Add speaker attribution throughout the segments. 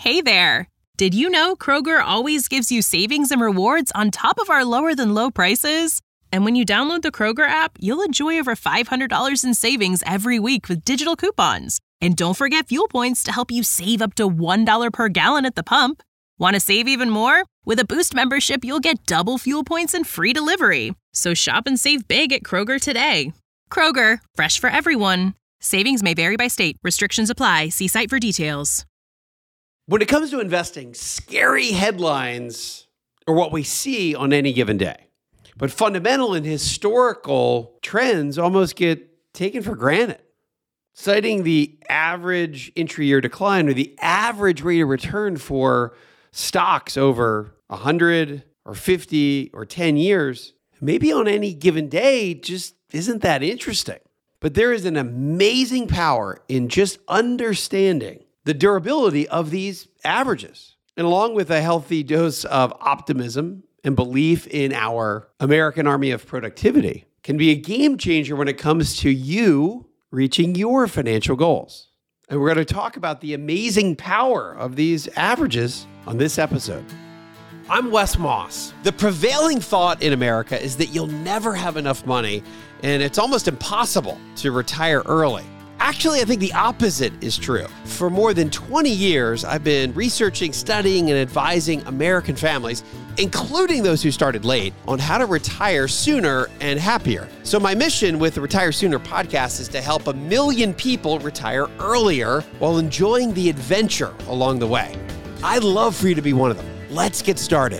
Speaker 1: Hey there! Did you know Kroger always gives you savings and rewards on top of our lower-than-low prices? And when you download the Kroger app, you'll enjoy over $500 in savings every week with digital coupons. And don't forget fuel points to help you save up to $1 per gallon at the pump. Want to save even more? With a Boost membership, you'll get double fuel points and free delivery. So shop and save big at Kroger today. Kroger, fresh for everyone. Savings may vary by state. Restrictions apply. See site for details.
Speaker 2: When it comes to investing, scary headlines are what we see on any given day. But fundamental and historical trends almost get taken for granted. Citing the average intra-year decline or the average rate of return for stocks over 100 or 50 or 10 years, maybe on any given day just isn't that interesting. But there is an amazing power in just understanding the durability of these averages. And along with a healthy dose of optimism and belief in our American army of productivity, can be a game changer when it comes to you reaching your financial goals. And we're going to talk about the amazing power of these averages on this episode. I'm Wes Moss. The prevailing thought in America is that you'll never have enough money, and it's almost impossible to retire early. Actually, I think the opposite is true. For more than 20 years, I've been researching, studying, and advising American families, including those who started late, on how to retire sooner and happier. So my mission with the Retire Sooner podcast is to help 1 million people retire earlier while enjoying the adventure along the way. I'd love for you to be one of them. Let's get started.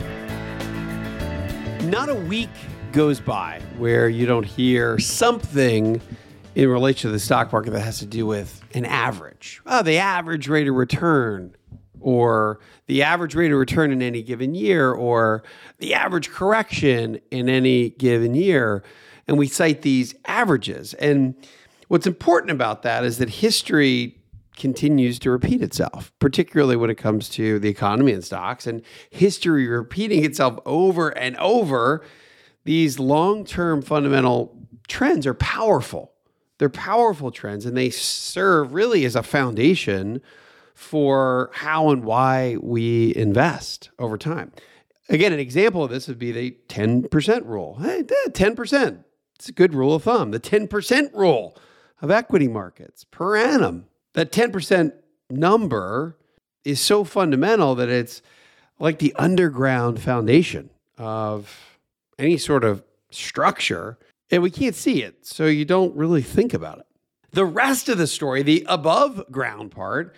Speaker 2: Not a week goes by where you don't hear something in relation to the stock market that has to do with an average. The average rate of return, or the average rate of return in any given year, or the average correction in any given year. And we cite these averages. And what's important about that is that history continues to repeat itself, particularly when it comes to the economy and stocks, and history repeating itself over and over. These long-term fundamental trends are powerful. They're powerful trends, and they serve really as a foundation for how and why we invest over time. Again, an example of this would be the 10% rule. Hey, 10%. It's a good rule of thumb. The 10% rule of equity markets per annum. That 10% number is so fundamental that it's like the underground foundation of any sort of structure. And we can't see it, so you don't really think about it. The rest of the story, the above ground part,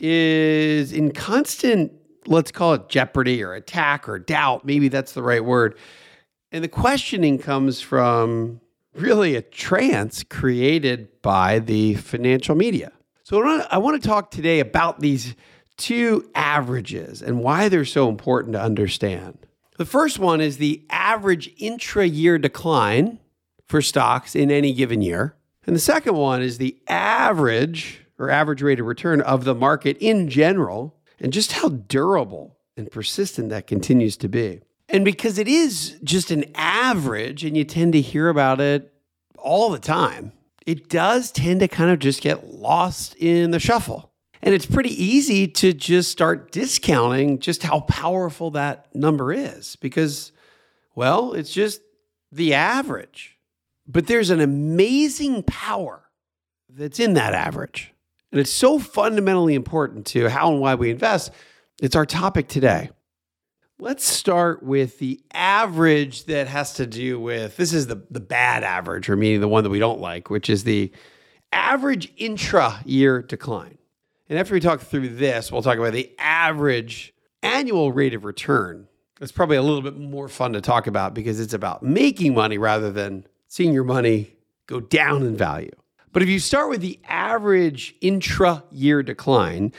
Speaker 2: is in constant, let's call it jeopardy or attack or doubt. Maybe that's the right word. And the questioning comes from really a trance created by the financial media. So I want to talk today about these two averages and why they're so important to understand. The first one is the average intra-year decline for stocks in any given year. And the second one is the average or average rate of return of the market in general, and just how durable and persistent that continues to be. And because it is just an average and you tend to hear about it all the time, it does tend to kind of just get lost in the shuffle. And it's pretty easy to just start discounting just how powerful that number is because, well, it's just the average. But there's an amazing power that's in that average. And it's so fundamentally important to how and why we invest. It's our topic today. Let's start with the average that has to do with, this is the bad average, or meaning the one that we don't like, which is the average intra-year decline. And after we talk through this, we'll talk about the average annual rate of return. It's probably a little bit more fun to talk about because it's about making money rather than seeing your money go down in value. But if you start with the average intra-year decline,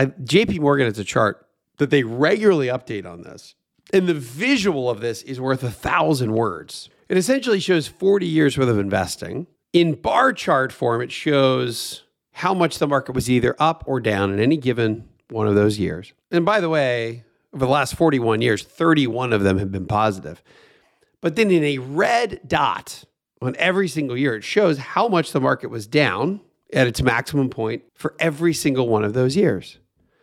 Speaker 2: JP Morgan has a chart that they regularly update on this. And the visual of this is worth 1,000 words. It essentially shows 40 years worth of investing. In bar chart form, it shows how much the market was either up or down in any given one of those years. And by the way, over the last 41 years, 31 of them have been positive. But then in a red dot on every single year, it shows how much the market was down at its maximum point for every single one of those years.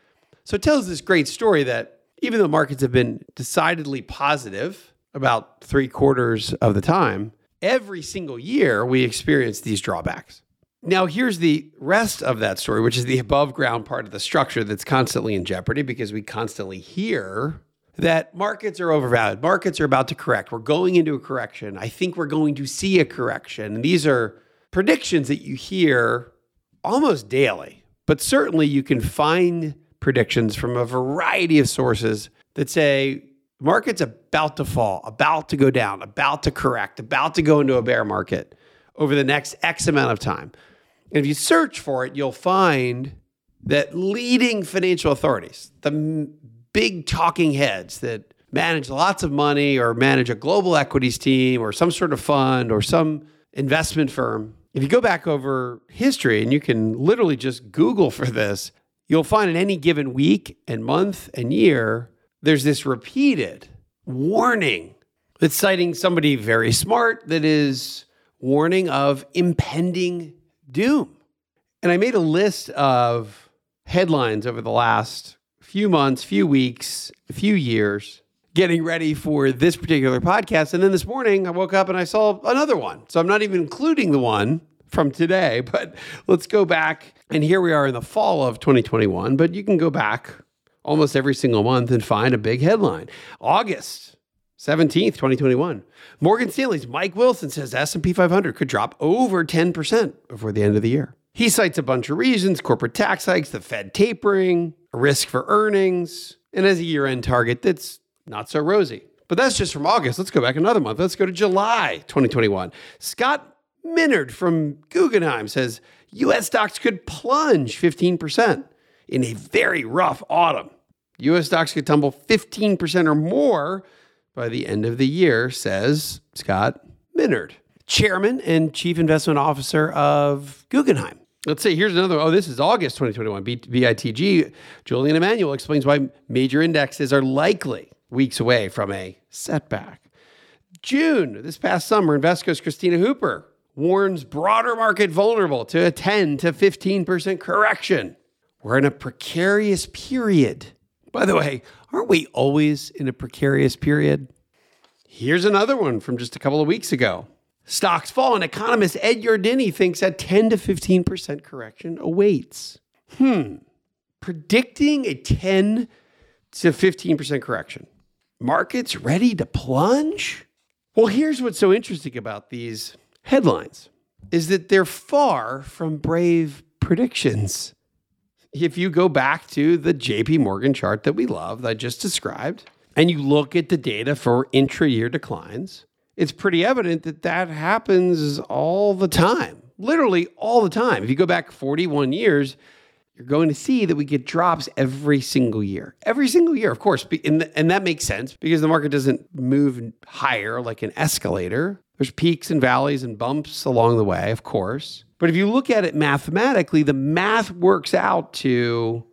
Speaker 2: So it tells this great story that even though markets have been decidedly positive about 3/4 of the time, every single year we experience these drawbacks. Now, here's the rest of that story, which is the above ground part of the structure that's constantly in jeopardy because we constantly hear that markets are overvalued. Markets are about to correct. We're going into a correction. I think we're going to see a correction. And these are predictions that you hear almost daily, but certainly you can find predictions from a variety of sources that say market's about to fall, about to go down, about to correct, about to go into a bear market over the next X amount of time. And if you search for it, you'll find that leading financial authorities, the big talking heads that manage lots of money or manage a global equities team or some sort of fund or some investment firm, if you go back over history, and you can literally just Google for this, you'll find in any given week and month and year, there's this repeated warning that's citing somebody very smart that is warning of impending doom. And I made a list of headlines over the last few months, few weeks, a few years, getting ready for this particular podcast. And then this morning I woke up and I saw another one. So I'm not even including the one from today, but let's go back. And here we are in the fall of 2021, but you can go back almost every single month and find a big headline. August 17th, 2021. Morgan Stanley's Mike Wilson says S&P 500 could drop over 10% before the end of the year. He cites a bunch of reasons: corporate tax hikes, the Fed tapering, a risk for earnings, and as a year-end target that's not so rosy. But that's just from August. Let's go back another month. Let's go to July 2021. Scott Minerd from Guggenheim says U.S. stocks could plunge 15% in a very rough autumn. U.S. stocks could tumble 15% or more by the end of the year, says Scott Minerd, chairman and chief investment officer of Guggenheim. Let's see, here's another. Oh, this is August 2021. BITG, Julian Emanuel explains why major indexes are likely weeks away from a setback. June, this past summer, Invesco's Christina Hooper warns broader market vulnerable to a 10 to 15% correction. We're in a precarious period. By the way, aren't we always in a precarious period? Here's another one from just a couple of weeks ago. Stocks fall, and economist Ed Yardeni thinks a 10 to 15% correction awaits. Predicting a 10 to 15% correction. Markets ready to plunge? Well, here's what's so interesting about these headlines is that they're far from brave predictions. If you go back to the JP Morgan chart that we love, that I just described, and you look at the data for intra-year declines, it's pretty evident that that happens all the time, literally all the time. If you go back 41 years, you're going to see that we get drops every single year. Every single year, of course. And that makes sense because the market doesn't move higher like an escalator. There's peaks and valleys and bumps along the way, of course. But if you look at it mathematically, the math works out to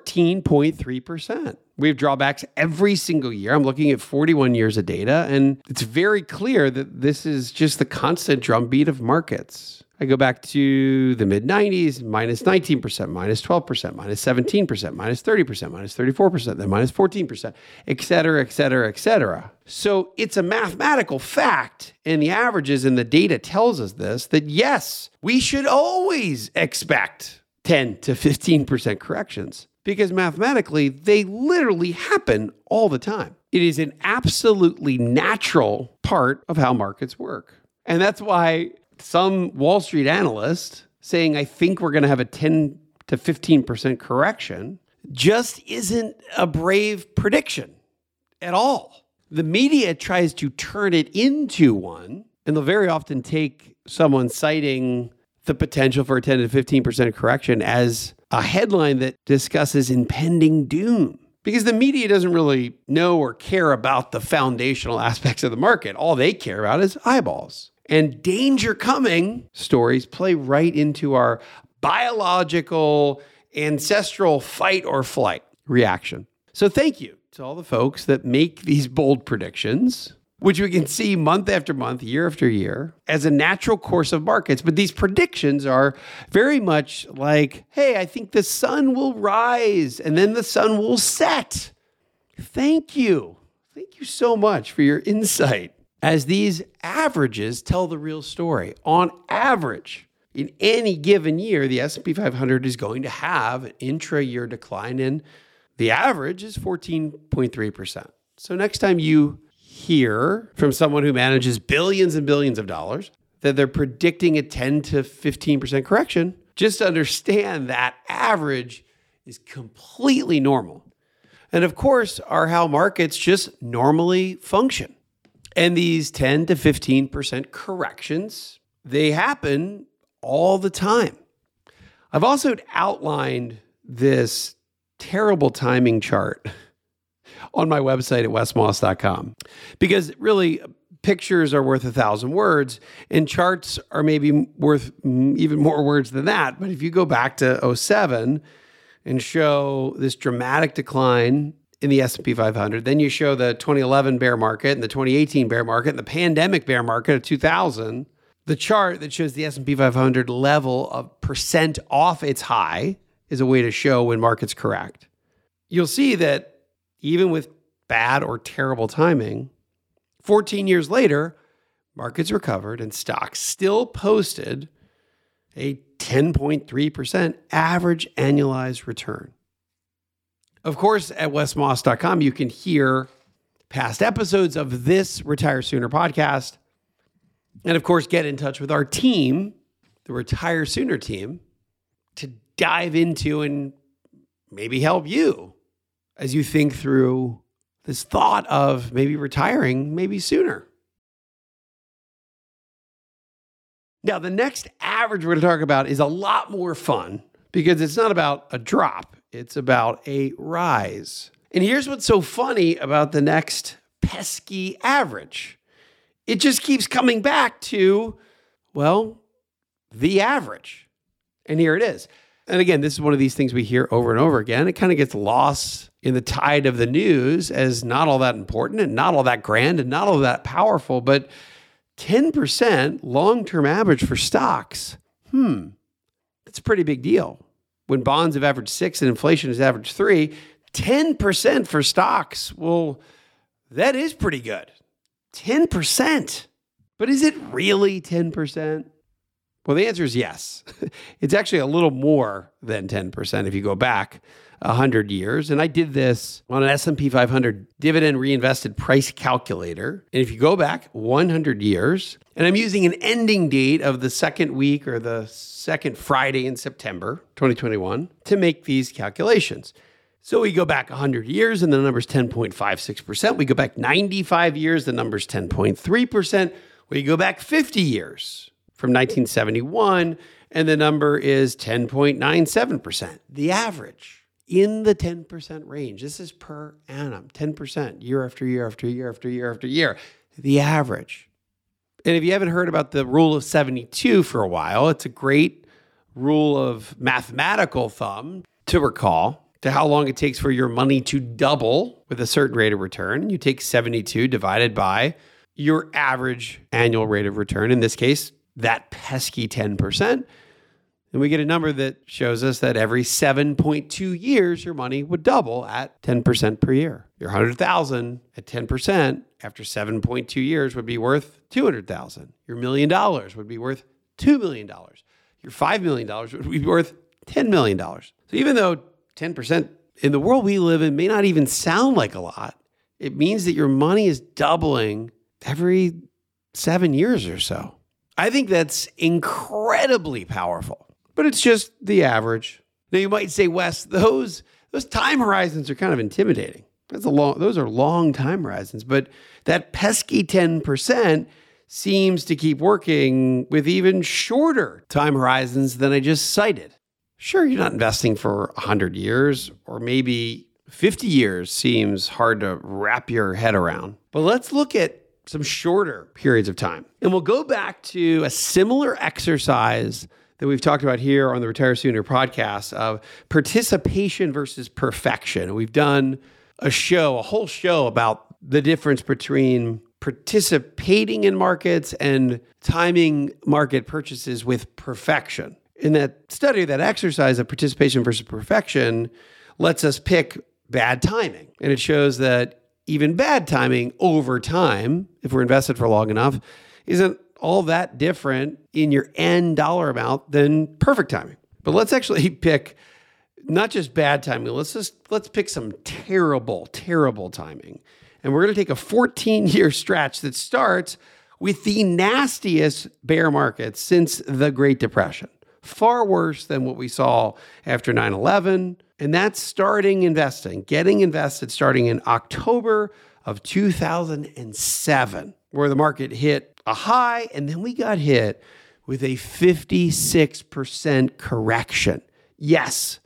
Speaker 2: 14.3%. We have drawbacks every single year. I'm looking at 41 years of data, and it's very clear that this is just the constant drumbeat of markets. I go back to the mid-90s, minus 19%, minus 12%, minus 17%, minus 30%, minus 34%, then minus 14%, et cetera, et cetera, et cetera. So it's a mathematical fact, and the averages and the data tells us this, that yes, we should always expect 10 to 15% corrections because mathematically, they literally happen all the time. It is an absolutely natural part of how markets work. And that's why some Wall Street analyst saying, I think we're going to have a 10 to 15% correction just isn't a brave prediction at all. The media tries to turn it into one, and they'll very often take someone citing the potential for a 10 to 15% correction as a headline that discusses impending doom. Because the media doesn't really know or care about the foundational aspects of the market. All they care about is eyeballs. And danger coming stories play right into our biological, ancestral fight or flight reaction. So thank you to all the folks that make these bold predictions. which we can see month after month, year after year, as a natural course of markets. But these predictions are very much like, hey, I think the sun will rise and then the sun will set. Thank you. Thank you so much for your insight. As these averages tell the real story. On average, in any given year, the S&P 500 is going to have an intra-year decline, and the average is 14.3%. So next time you hear from someone who manages billions and billions of dollars that they're predicting a 10 to 15% correction, just understand that average is completely normal. And of course, are how markets just normally function. And these 10 to 15% corrections, they happen all the time. I've also outlined this terrible timing chart on my website at wesmoss.com because really pictures are worth 1,000 words and charts are maybe worth even more words than that. But if you go back to 2007 and show this dramatic decline in the S&P 500, then you show the 2011 bear market and the 2018 bear market and the pandemic bear market of 2000, the chart that shows the S&P 500 level of percent off its high is a way to show when markets correct. You'll see that even with bad or terrible timing, 14 years later, markets recovered and stocks still posted a 10.3% average annualized return. Of course, at wesmoss.com, you can hear past episodes of this Retire Sooner podcast. And of course, get in touch with our team, the Retire Sooner team, to dive into and maybe help you as you think through this thought of maybe retiring maybe sooner. Now, the next average we're going to talk about is a lot more fun because it's not about a drop. It's about a rise. And here's what's so funny about the next pesky average. It just keeps coming back to, well, the average. And here it is. And again, this is one of these things we hear over and over again. It kind of gets lost in the tide of the news as not all that important and not all that grand and not all that powerful. But 10% long-term average for stocks, that's a pretty big deal. When bonds have averaged 6 and inflation has averaged 3, 10% for stocks, well, that is pretty good. 10%. But is it really 10%? Well, the answer is yes. It's actually a little more than 10% if you go back 100 years. And I did this on an S&P 500 dividend reinvested price calculator. And if you go back 100 years, and I'm using an ending date of the second week or the second Friday in September 2021 to make these calculations. So we go back 100 years and the number's 10.56%. We go back 95 years, the number's 10.3%. We go back 50 years from 1971, and the number is 10.97%. The average in the 10% range. This is per annum, 10%, year after year after year after year after year. The average. And if you haven't heard about the rule of 72 for a while, it's a great rule of mathematical thumb to recall to how long it takes for your money to double with a certain rate of return. You take 72 divided by your average annual rate of return. In this case, that pesky 10%. And we get a number that shows us that every 7.2 years, your money would double at 10% per year. Your $100,000 at 10% after 7.2 years would be worth $200,000. Your $1 million would be worth $2 million. Your $5 million would be worth $10 million. So even though 10% in the world we live in may not even sound like a lot, it means that your money is doubling every 7 years or so. I think that's incredibly powerful. But it's just the average. Now you might say, Wes, those time horizons are kind of intimidating. Those are long time horizons. But that pesky 10% seems to keep working with even shorter time horizons than I just cited. Sure, you're not investing for 100 years or maybe 50 years seems hard to wrap your head around. But let's look at some shorter periods of time. And we'll go back to a similar exercise that we've talked about here on the Retire Sooner podcast of participation versus perfection. We've done a whole show about the difference between participating in markets and timing market purchases with perfection. In that study, that exercise of participation versus perfection lets us pick bad timing. And it shows that even bad timing over time, if we're invested for long enough, isn't all that different in your end dollar amount than perfect timing. But let's actually pick not just bad timing. Let's pick some terrible timing. And we're going to take a 14-year stretch that starts with the nastiest bear market since the Great Depression. Far worse than what we saw after 9/11. And that's getting invested starting in October of 2007, where the market hit a high, and then we got hit with a 56% correction. Yes,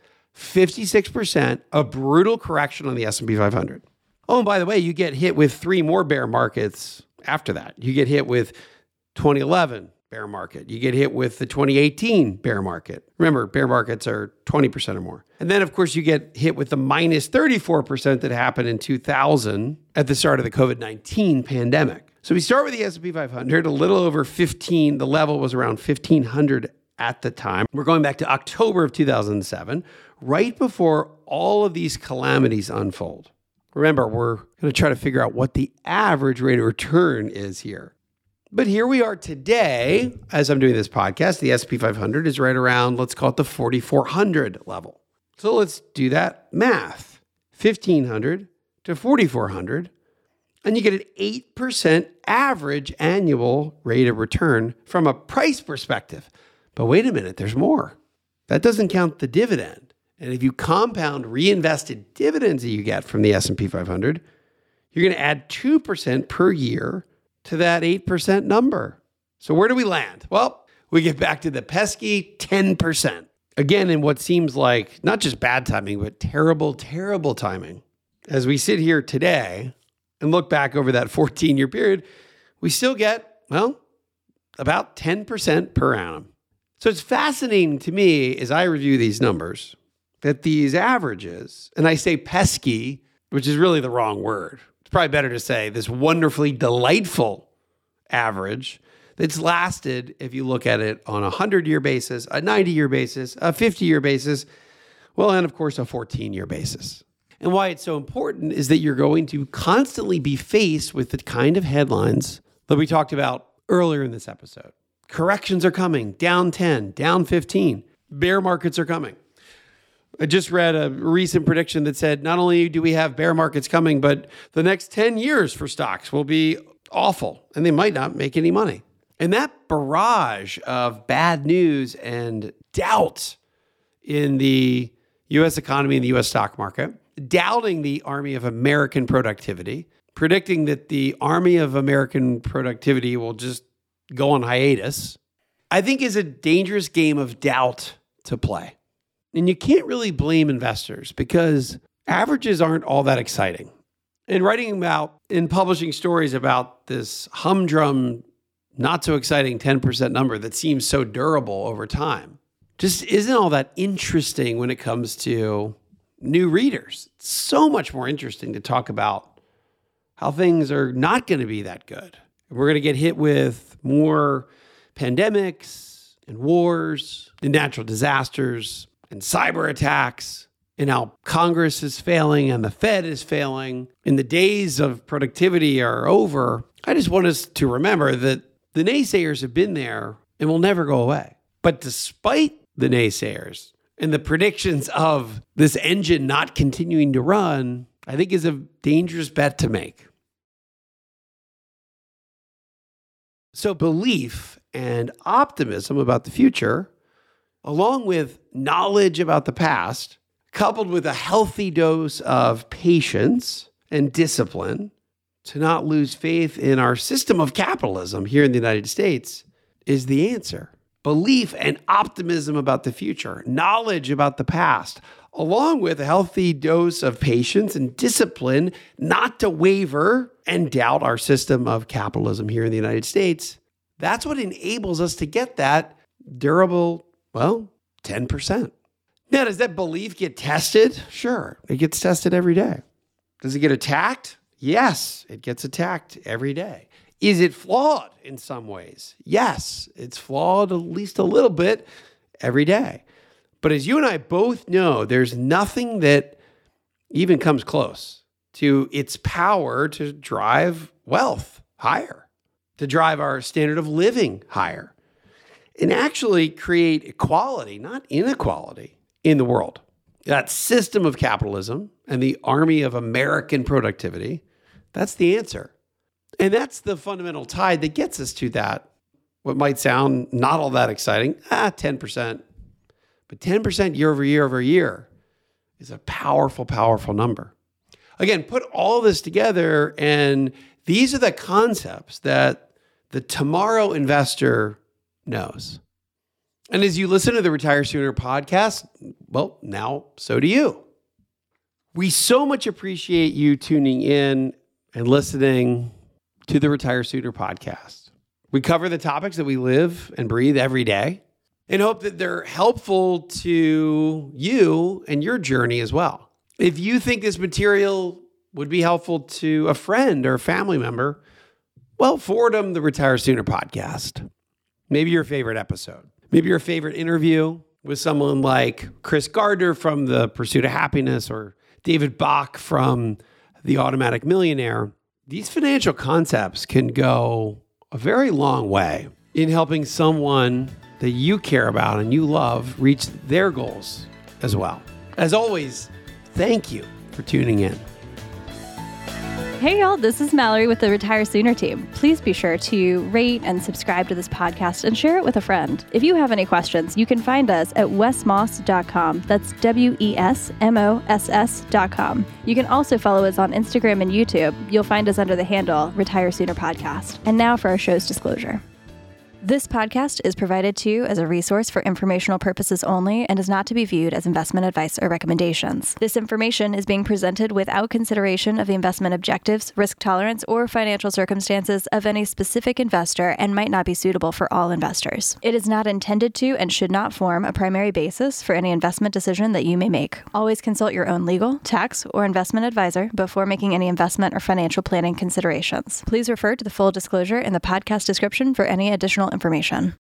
Speaker 2: 56%, a brutal correction on the S&P 500. Oh, and by the way, you get hit with 3 more bear markets after that. You get hit with 2011 bear market. You get hit with the 2018 bear market. Remember, bear markets are 20% or more. And then, of course, you get hit with the minus 34% that happened in 2000 at the start of the COVID-19 pandemic. So we start with the S&P 500, a little over 15. The level was around 1,500 at the time. We're going back to October of 2007, right before all of these calamities unfold. Remember, we're going to try to figure out what the average rate of return is here. But here we are today, as I'm doing this podcast, the S&P 500 is right around, let's call it the 4,400 level. So let's do that math. 1,500 to 4,400, and you get an 8% average annual rate of return from a price perspective. But wait a minute, there's more. That doesn't count the dividend. And if you compound reinvested dividends that you get from the S&P 500, you're going to add 2% per year to that 8% number. So where do we land? Well, we get back to the pesky 10%. Again, in what seems like not just bad timing, but terrible timing. As we sit here today and look back over that 14-year period, we still get, well, about 10% per annum. So it's fascinating to me as I review these numbers that these averages, and I say pesky, which is really the wrong word. It's probably better to say this wonderfully delightful average that's lasted, if you look at it on a 100-year basis, a 90-year basis, a 50-year basis, well, and of course, a 14-year basis. And why it's so important is that you're going to constantly be faced with the kind of headlines that we talked about earlier in this episode. Corrections are coming, down 10, down 15. Bear markets are coming. I just read a recent prediction that said not only do we have bear markets coming, but the next 10 years for stocks will be awful, and they might not make any money. And that barrage of bad news and doubt in the U.S. economy and the U.S. stock market, doubting the army of American productivity, predicting that the army of American productivity will just go on hiatus, I think is a dangerous game of doubt to play. And you can't really blame investors because averages aren't all that exciting. And writing about and publishing stories about this humdrum, not so exciting 10% number that seems so durable over time just isn't all that interesting when it comes to new readers. It's so much more interesting to talk about how things are not going to be that good. We're going to get hit with more pandemics and wars and natural disasters and cyber attacks, and how Congress is failing and the Fed is failing, and the days of productivity are over. I just want us to remember that the naysayers have been there and will never go away. But despite the naysayers and the predictions of this engine not continuing to run, I think is a dangerous bet to make. So belief and optimism about the future, along with knowledge about the past, coupled with a healthy dose of patience and discipline to not lose faith in our system of capitalism here in the United States, is the answer. Belief and optimism about the future, knowledge about the past, along with a healthy dose of patience and discipline not to waver and doubt our system of capitalism here in the United States, that's what enables us to get that durable, 10%. Now, does that belief get tested? Sure, it gets tested every day. Does it get attacked? Yes, it gets attacked every day. Is it flawed in some ways? Yes, it's flawed at least a little bit every day. But as you and I both know, there's nothing that even comes close to its power to drive wealth higher, to drive our standard of living higher, and actually create equality, not inequality, in the world. That system of capitalism and the army of American productivity, that's the answer. And that's the fundamental tide that gets us to that, what might sound not all that exciting, 10%. But 10% year over year is a powerful, powerful number. Again, put all this together, and these are the concepts that the tomorrow investor knows. And as you listen to the Retire Sooner podcast, well, now so do you. We so much appreciate you tuning in and listening to the Retire Sooner podcast. We cover the topics that we live and breathe every day and hope that they're helpful to you and your journey as well. If you think this material would be helpful to a friend or a family member, well, forward them the Retire Sooner podcast. Maybe your favorite episode. Maybe your favorite interview with someone like Chris Gardner from The Pursuit of Happiness or David Bach from The Automatic Millionaire. These financial concepts can go a very long way in helping someone that you care about and you love reach their goals as well. As always, thank you for tuning in.
Speaker 3: Hey y'all, this is Mallory with the Retire Sooner team. Please be sure to rate and subscribe to this podcast and share it with a friend. If you have any questions, you can find us at wesmoss.com. That's WESMOSS.com. You can also follow us on Instagram and YouTube. You'll find us under the handle Retire Sooner Podcast. And now for our show's disclosure. This podcast is provided to you as a resource for informational purposes only and is not to be viewed as investment advice or recommendations. This information is being presented without consideration of the investment objectives, risk tolerance, or financial circumstances of any specific investor and might not be suitable for all investors. It is not intended to and should not form a primary basis for any investment decision that you may make. Always consult your own legal, tax, or investment advisor before making any investment or financial planning considerations. Please refer to the full disclosure in the podcast description for any additional information.